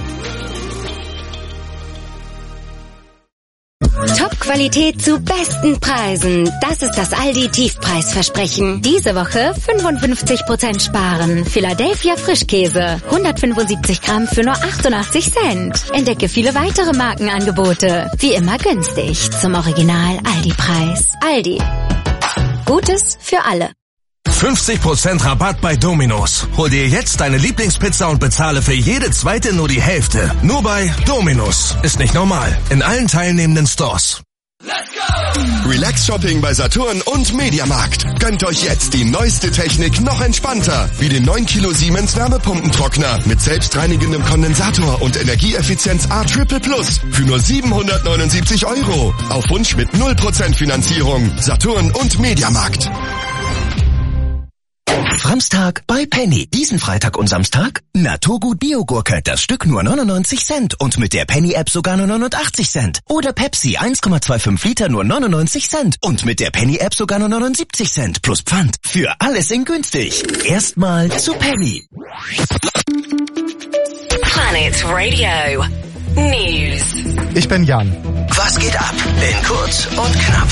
Top-Qualität zu besten Preisen. Das ist das Aldi-Tiefpreisversprechen. Diese Woche fünfundfünfzig Prozent sparen. Philadelphia Frischkäse. hundertfünfundsiebzig Gramm für nur achtundachtzig Cent. Entdecke viele weitere Markenangebote. Wie immer günstig. Zum Original Aldi-Preis. Aldi. Gutes für alle. fünfzig Prozent Rabatt bei Domino's. Hol dir jetzt deine Lieblingspizza und bezahle für jede zweite nur die Hälfte. Nur bei Domino's. Ist nicht normal. In allen teilnehmenden Stores. Relax Shopping bei Saturn und Mediamarkt. Gönnt euch jetzt die neueste Technik noch entspannter. Wie den neun Kilo Siemens Wärmepumpentrockner mit selbstreinigendem Kondensator und Energieeffizienz A Triple Plus für nur siebenhundertneunundsiebzig Euro. Auf Wunsch mit null Prozent Finanzierung. Saturn und Mediamarkt. Samstag bei Penny. Diesen Freitag und Samstag Naturgut Biogurke, das Stück nur neunundneunzig Cent und mit der Penny-App sogar nur neunundachtzig Cent. Oder Pepsi eins Komma fünfundzwanzig Liter nur neunundneunzig Cent und mit der Penny-App sogar nur neunundsiebzig Cent plus Pfand. Für alles in günstig. Erstmal zu Penny. Planet Radio News. Ich bin Jan. Was geht ab? In kurz und knapp.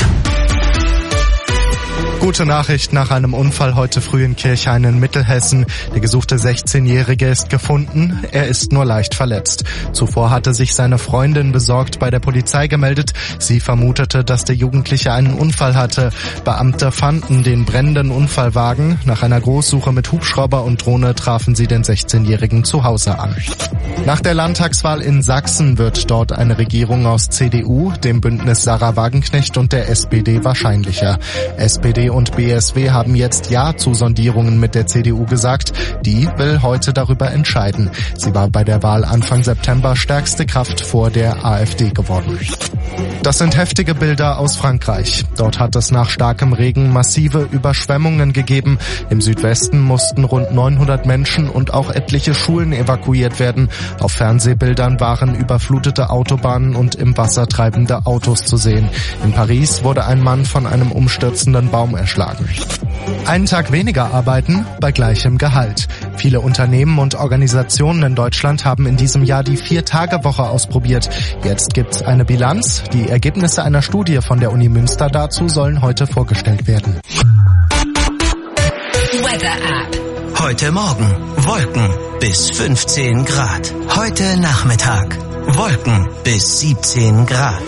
Gute Nachricht nach einem Unfall heute früh in Kirchhain in Mittelhessen. Der gesuchte sechzehnjährige ist gefunden. Er ist nur leicht verletzt. Zuvor hatte sich seine Freundin besorgt bei der Polizei gemeldet. Sie vermutete, dass der Jugendliche einen Unfall hatte. Beamte fanden den brennenden Unfallwagen. Nach einer Großsuche mit Hubschrauber und Drohne trafen sie den sechzehnjährigen zu Hause an. Nach der Landtagswahl in Sachsen wird dort eine Regierung aus C D U, dem Bündnis Sarah Wagenknecht und der S P D wahrscheinlicher. S P D und B S W haben jetzt Ja zu Sondierungen mit der C D U gesagt. Die will heute darüber entscheiden. Sie war bei der Wahl Anfang September stärkste Kraft vor der AfD geworden. Das sind heftige Bilder aus Frankreich. Dort hat es nach starkem Regen massive Überschwemmungen gegeben. Im Südwesten mussten rund neunhundert Menschen und auch etliche Schulen evakuiert werden. Auf Fernsehbildern waren überflutete Autobahnen und im Wasser treibende Autos zu sehen. In Paris wurde ein Mann von einem umstürzenden Baum erschlagen. Einen Tag weniger arbeiten bei gleichem Gehalt. Viele Unternehmen und Organisationen in Deutschland haben in diesem Jahr die Vier-Tage-Woche ausprobiert. Jetzt gibt's eine Bilanz. Die Ergebnisse einer Studie von der Uni Münster dazu sollen heute vorgestellt werden. Weather App. Heute Morgen Wolken bis fünfzehn Grad. Heute Nachmittag Wolken bis siebzehn Grad.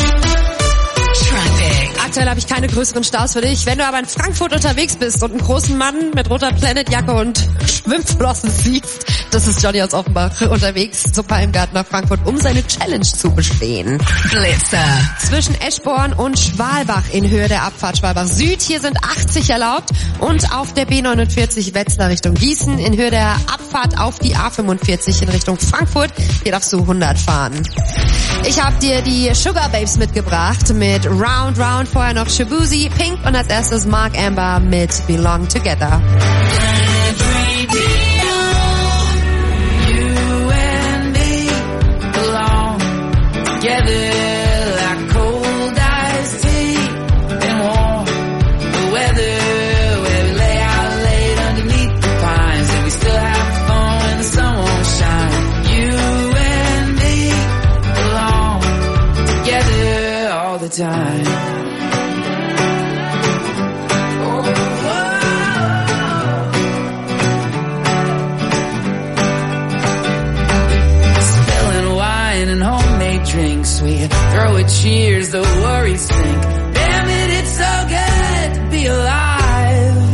Aktuell habe ich keine größeren Staus für dich. Wenn du aber in Frankfurt unterwegs bist und einen großen Mann mit roter Planetjacke und Schwimmflossen siehst, das ist Johnny aus Offenbach unterwegs zum Palmgarten nach Frankfurt, um seine Challenge zu bestehen. Blitzer. Zwischen Eschborn und Schwalbach in Höhe der Abfahrt Schwalbach Süd. Hier sind achtzig erlaubt. Und auf der B neunundvierzig Wetzlar Richtung Gießen in Höhe der Abfahrt auf die A fünfundvierzig in Richtung Frankfurt. Hier darfst du hundert fahren. Ich habe dir die Sugar Babes mitgebracht mit Round Round, vorher noch Shabuzi, Pink und als erstes Mark Amber mit Belong Together. You and me belong together like cold iced tea and warm the weather where we lay out late underneath the pines and we still have fun when the sun won't shine. You and me belong together all the time. Drinks, we throw a cheers, the worries sink. Damn it, it's so good to be alive.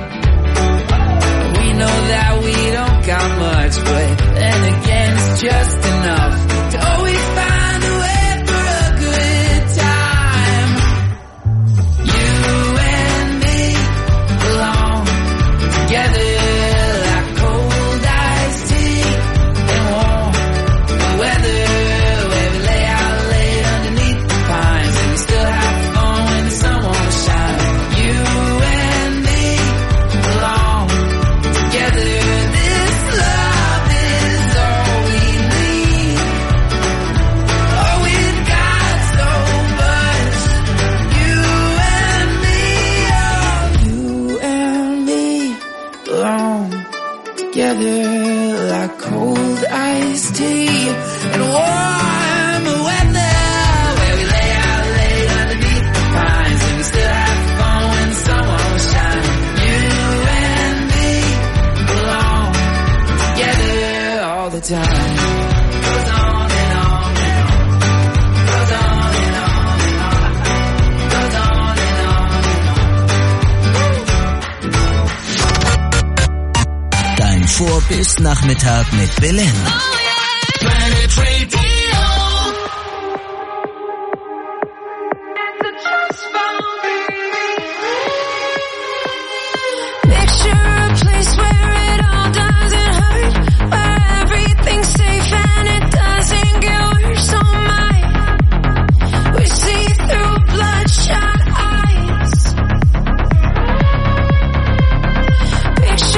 We know that we don't got much, but then again, it's just enough to always find a way for a good time. You and me belong together like cold iced tea and warm the weather. Together like cold iced tea and warm weather where we lay out late underneath the pines and we still have fun when the sun won't shine. You and me belong together all the time. Goes on and on and on. Goes on and on and on. Goes on and on and on. Dein Vor- bis Nachmittag mit Belen. Oh yeah. Planet Radio. Picture a place where it all doesn't hurt, where everything's safe and it doesn't get worse. Oh my, we see through bloodshot eyes. Picture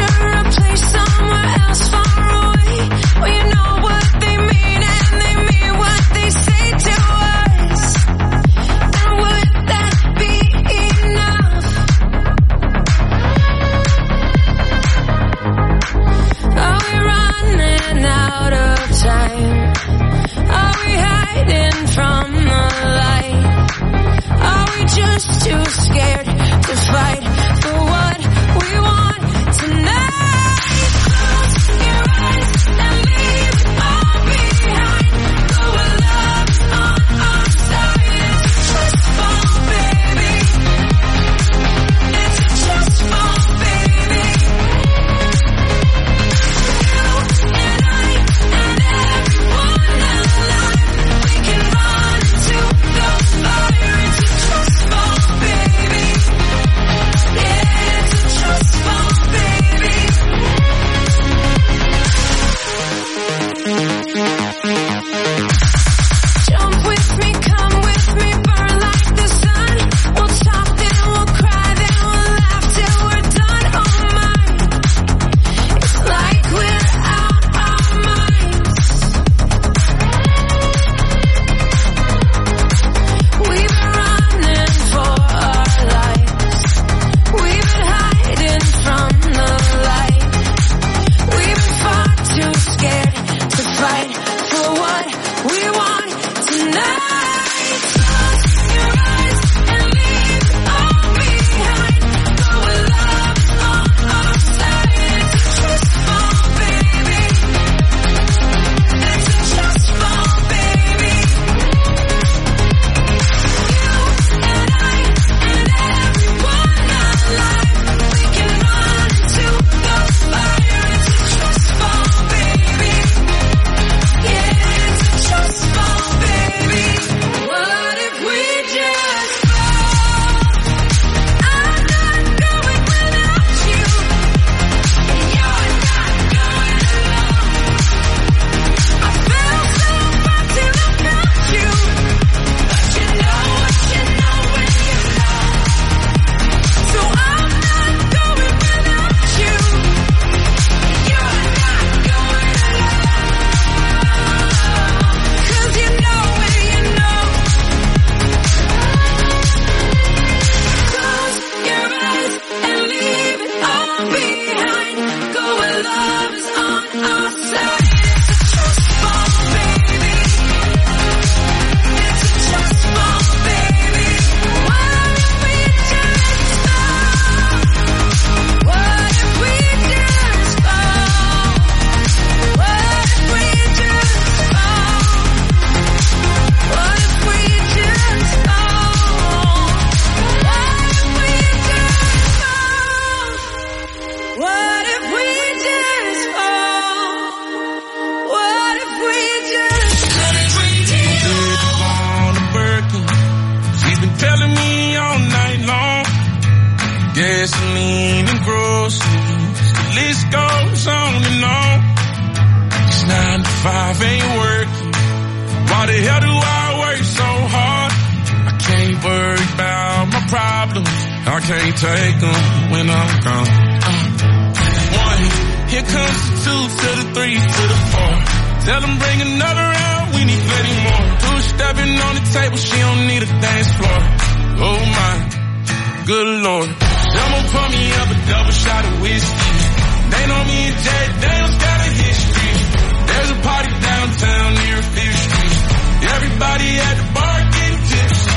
gasoline and groceries. The list goes on and on. Cause nine to five ain't working. Why the hell do I work so hard? I can't worry about my problems. I can't take them when I'm gone. Uh, one, here comes the two to the three to the four. Tell them bring another round, we need plenty more. Two stepping on the table, she don't need a dance floor. Oh my, good lord. Someone pour me up a double shot of whiskey. They know me and Jack Daniels got a history. There's a party downtown near Fifth Street. Everybody at the bar getting tipsy.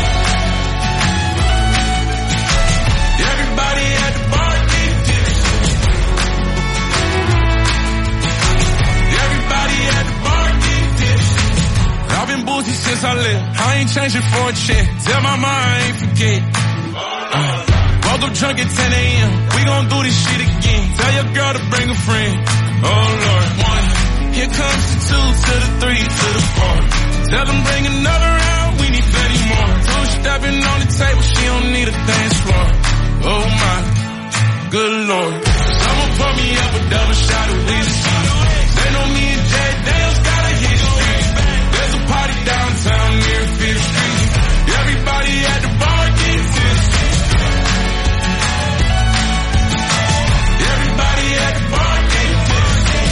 Everybody at the bar getting tipsy. Everybody at the bar getting tipsy. I've been boozy since I left. I ain't changing for a check. Tell my mind I ain't forget. Uh, woke up drunk at ten a.m. We gon' do this shit again. Tell your girl to bring a friend. Oh Lord, one. Here comes the two to the three to the four. Tell them bring another round, we need plenty more. Two stepping on the table, she don't need a dance floor. Oh my, good lord. Someone pour me up a double shot of whiskey. They know me and Jack Daniels got a history. There's a party downtown near Fifth Street. Everybody at the bar getting tipsy. Everybody at the bar getting tipsy.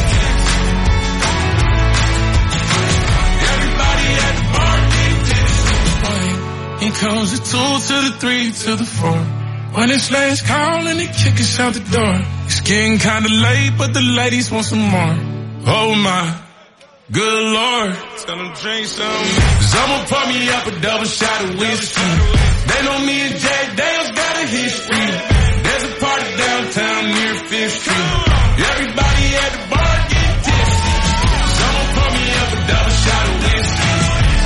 Everybody at the bar getting tipsy. Here comes the two to the three to the four. When it's last call and they kick us out the door. It's getting kinda late, but the ladies want some more. Oh my, good lord. Tell them drink some. Someone pour me up a double shot of whiskey. They know me and